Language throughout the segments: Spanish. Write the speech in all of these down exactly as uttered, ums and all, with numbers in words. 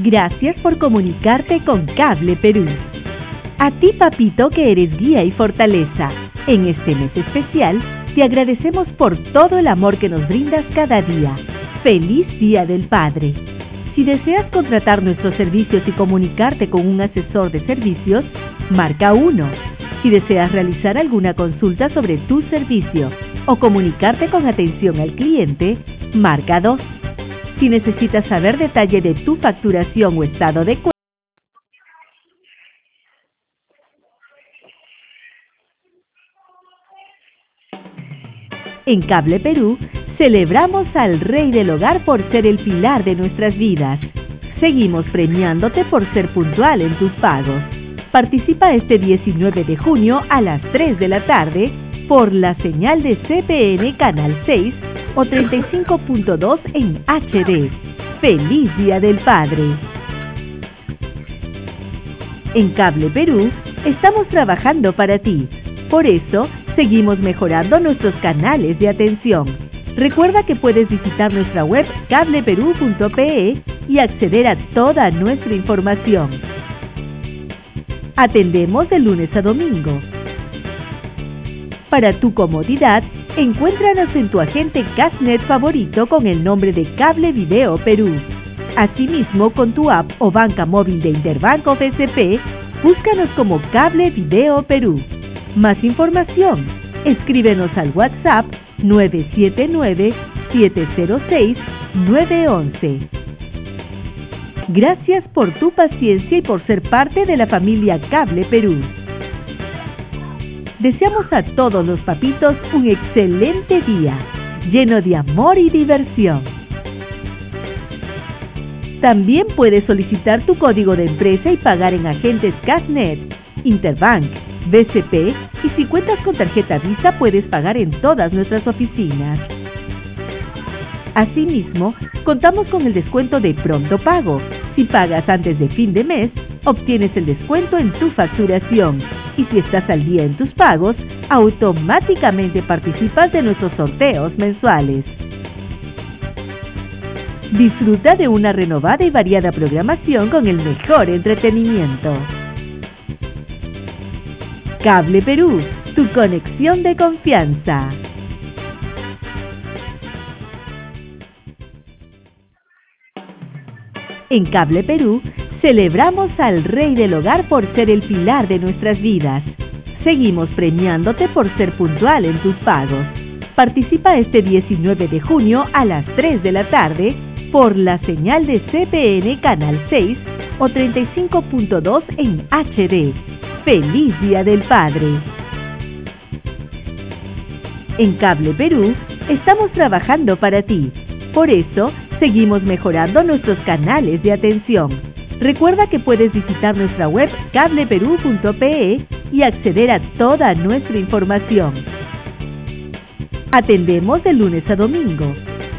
Gracias por comunicarte con Cable Perú. A ti, papito, que eres guía y fortaleza, en este mes especial, te agradecemos por todo el amor que nos brindas cada día. ¡Feliz Día del Padre! Si deseas contratar nuestros servicios y comunicarte con un asesor de servicios, marca uno. Si deseas realizar alguna consulta sobre tu servicio o comunicarte con atención al cliente, marca dos. Si necesitas saber detalle de tu facturación o estado de cuenta, en Cable Perú, celebramos al Rey del Hogar por ser el pilar de nuestras vidas. Seguimos premiándote por ser puntual en tus pagos. Participa este diecinueve de junio a las tres de la tarde por la señal de C P N Canal seis o treinta y cinco punto dos en H D. ¡Feliz Día del Padre! En Cable Perú, estamos trabajando para ti. Por eso, seguimos mejorando nuestros canales de atención. Recuerda que puedes visitar nuestra web cable perú punto pe y acceder a toda nuestra información. Atendemos de lunes a domingo. Para tu comodidad, encuéntranos en tu agente Cashnet favorito con el nombre de Cable Video Perú. Asimismo, con tu app o banca móvil de Interbanco B C P, búscanos como Cable Video Perú. Más información, escríbenos al WhatsApp nueve siete nueve, siete cero seis, nueve uno uno. Gracias por tu paciencia y por ser parte de la familia Cable Perú. Deseamos a todos los papitos un excelente día, lleno de amor y diversión. También puedes solicitar tu código de empresa y pagar en agentes Cashnet, Interbank, B C P y si cuentas con tarjeta Visa puedes pagar en todas nuestras oficinas. Asimismo, contamos con el descuento de Pronto Pago. Si pagas antes de fin de mes, obtienes el descuento en tu facturación. Y si estás al día en tus pagos, automáticamente participas de nuestros sorteos mensuales. Disfruta de una renovada y variada programación con el mejor entretenimiento. Cable Perú, tu conexión de confianza. En Cable Perú, celebramos al Rey del Hogar por ser el pilar de nuestras vidas. Seguimos premiándote por ser puntual en tus pagos. Participa este diecinueve de junio a las tres de la tarde por la señal de C P N Canal seis o treinta y cinco punto dos en H D. ¡Feliz Día del Padre! En Cable Perú, estamos trabajando para ti. Por eso, seguimos mejorando nuestros canales de atención. Recuerda que puedes visitar nuestra web cable perú punto pe y acceder a toda nuestra información. Atendemos de lunes a domingo.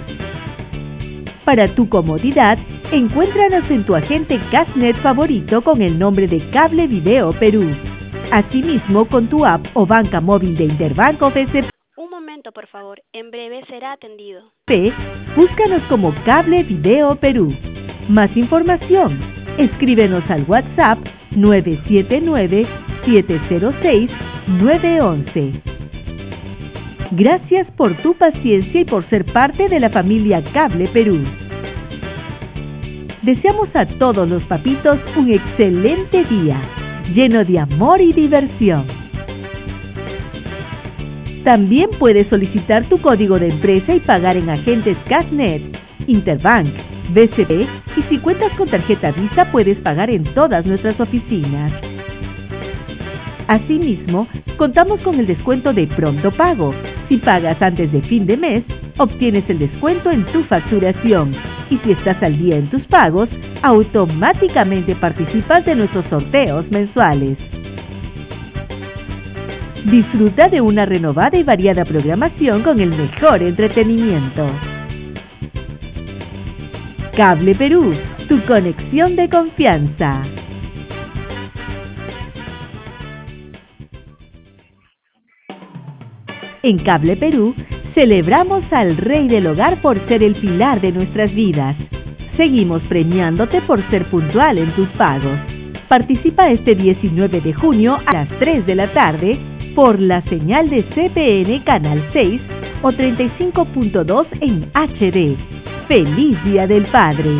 Para tu comodidad, encuéntranos en tu agente Cashnet favorito con el nombre de Cable Video Perú. Asimismo, con tu app o banca móvil de Interbanco B C P. Un momento, por favor. En breve será atendido. Búscanos como Cable Video Perú. Más información, escríbenos al WhatsApp nueve siete nueve, siete cero seis, nueve uno uno. Gracias por tu paciencia y por ser parte de la familia Cable Perú. Deseamos a todos los papitos un excelente día, lleno de amor y diversión. También puedes solicitar tu código de empresa y pagar en agentes Cashnet, Interbank, B C P y si cuentas con tarjeta Visa puedes pagar en todas nuestras oficinas. Asimismo, contamos con el descuento de Pronto Pago. Si pagas antes de fin de mes, obtienes el descuento en tu facturación. Y si estás al día en tus pagos, automáticamente participas de nuestros sorteos mensuales. Disfruta de una renovada y variada programación con el mejor entretenimiento. Cable Perú, tu conexión de confianza. En Cable Perú, celebramos al Rey del Hogar por ser el pilar de nuestras vidas. Seguimos premiándote por ser puntual en tus pagos. Participa este diecinueve de junio a las tres de la tarde por la señal de C P N Canal seis o treinta y cinco punto dos en H D. ¡Feliz Día del Padre!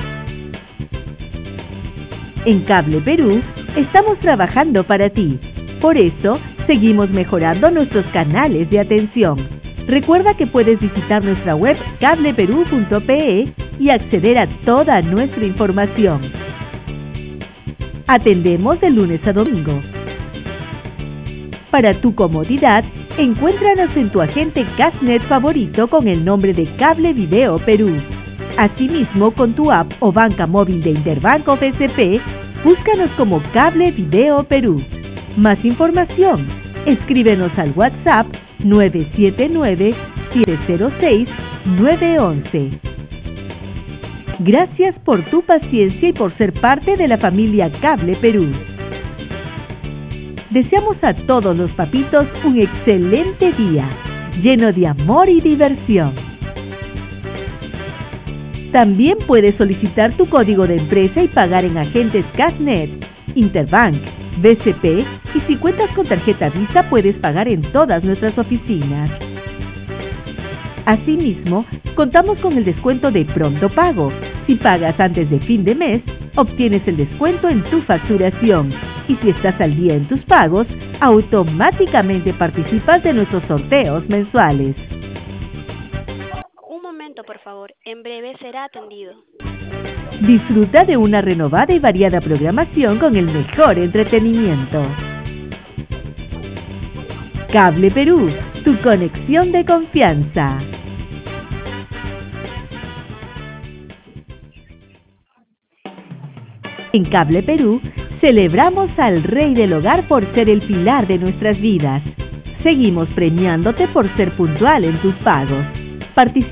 En Cable Perú estamos trabajando para ti. Por eso, seguimos mejorando nuestros canales de atención. Recuerda que puedes visitar nuestra web cable perú punto pe y acceder a toda nuestra información. Atendemos de lunes a domingo. Para tu comodidad, encuéntranos en tu agente Cashnet favorito con el nombre de Cable Video Perú. Asimismo, con tu app o banca móvil de Interbanco B C P, búscanos como Cable Video Perú. Más información, escríbenos al WhatsApp nueve siete nueve, siete cero seis, nueve uno uno. Gracias por tu paciencia y por ser parte de la familia Cable Perú. Deseamos a todos los papitos un excelente día, lleno de amor y diversión. También puedes solicitar tu código de empresa y pagar en agentes Cashnet, Interbank, B C P y si cuentas con tarjeta Visa puedes pagar en todas nuestras oficinas. Asimismo, contamos con el descuento de Pronto Pago. Si pagas antes de fin de mes, obtienes el descuento en tu facturación. Y si estás al día en tus pagos, automáticamente participas de nuestros sorteos mensuales. Un momento, por favor. En breve será atendido. Disfruta de una renovada y variada programación con el mejor entretenimiento. Cable Perú, tu conexión de confianza. En Cable Perú, celebramos al Rey del Hogar por ser el pilar de nuestras vidas. Seguimos premiándote por ser puntual en tus pagos. Participa